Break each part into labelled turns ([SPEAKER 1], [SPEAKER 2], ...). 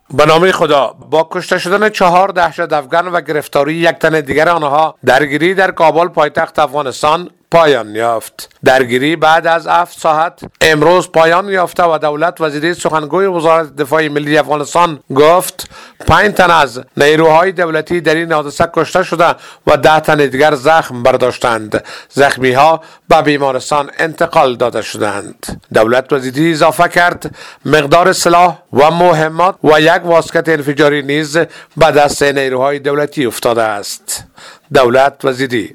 [SPEAKER 1] به نام خدا. با کشته شدن 4 دهشت افغان و گرفتاری یک تن دیگر آنها، درگیری در کابل پایتخت افغانستان پایان یافت. درگیری بعد از 7 ساعت امروز پایان یافته و دولت وزیر سخنگوی وزارت دفاع ملی افغانستان گفت 5 تن از نیروهای دولتی در این حادثه کشته شده و 10 تن دیگر زخم برداشتند. زخمی ها به بیمارستان انتقال داده شدند. دولت وزیری اضافه کرد مقدار سلاح و مهمات و یک واسکت انفجاری نیز به دست نیروهای دولتی افتاده است. دولت وزیری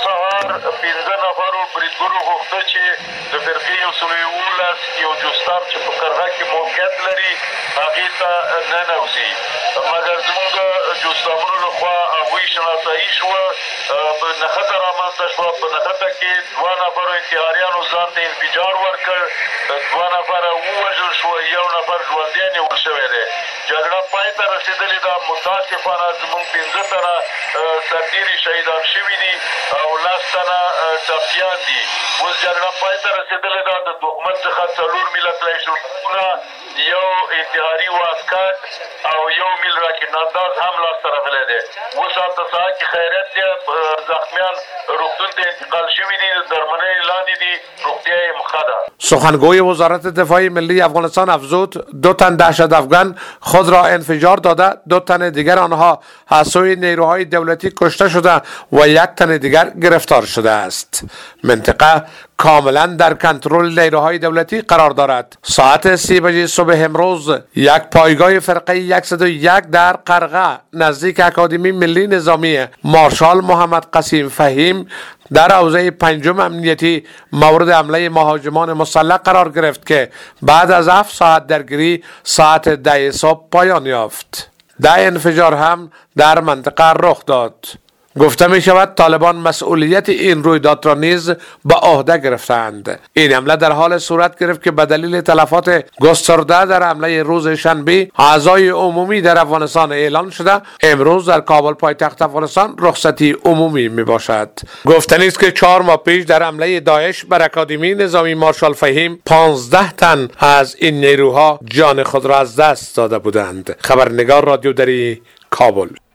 [SPEAKER 2] بریدګرو غوښته چې د فرقې 111 یو جوستار چې په کرغه کې موقعیت لري هغې ته ننوځي، مګر زموږ جوستامونو لخوا هغوی شناسایي شوه. نښته رامنځته شوه. په نښته کې 2 نفرو انتحاریانو ځان ته انفجار ورکړ، 2 نفره ووژل شوه، 1 نفر ژوندی نیول شوی دی. جګړه پای ته رسېدلې ده. متاسفانه زموږ 15 تنه سرتېري شهیدان شوي دي او 10 تنه ټپیان دي. اوس جګړه پای ته رسېدلې ده. د دښمن څخه 4 میله فلایشونه، 1 انتحاري واسکټ او 1 میل راکټ انداز هم لاسته راغلی دی. اوس هلته ساحه کې خیریت دی. زخمیان روغتون ته انتقال شوي دي، د درملنې لاندې دي، روغتیا یې ښه ده.
[SPEAKER 1] سخنگوی وزارت دفاع ملی افغانستان افزود 2 تن دهشت افغان خود را انفجار داده، 2 تن دیگر آنها از سوی نیروهای دولتی کشته شده و 1 تن دیگر گرفتار شده است. منطقه کاملا در کنترل نیروهای دولتی قرار دارد. ساعت 3 بجه صبح امروز یک پایگاه فرقه 101 در قرغه نزدیک اکادمی ملی نظامی مارشال محمد قسیم فهیم در حوزه 5 امنیتی مورد حمله مهاجمان مسلح قرار گرفت که بعد از 7 ساعت درگیری ساعت 10 صبح پایان یافت. 10 انفجار هم در منطقه رخ داد. گفته می شود طالبان مسئولیت این رویداد را نیز به عهده گرفتند. این حمله در حال صورت گرفت که به دلیل تلفات گسترده در حمله روز شنبه اعضای عمومی در افغانستان اعلان شده امروز در کابل پایتخت افغانستان رخصتی عمومی می باشد. گفتنی است که 4 ماه پیش در حمله داعش بر اکادمی نظامی مارشال فهیم 15 تن از این نیروها جان خود را از دست داده بودند. خبرنگار رادیو دری کابل.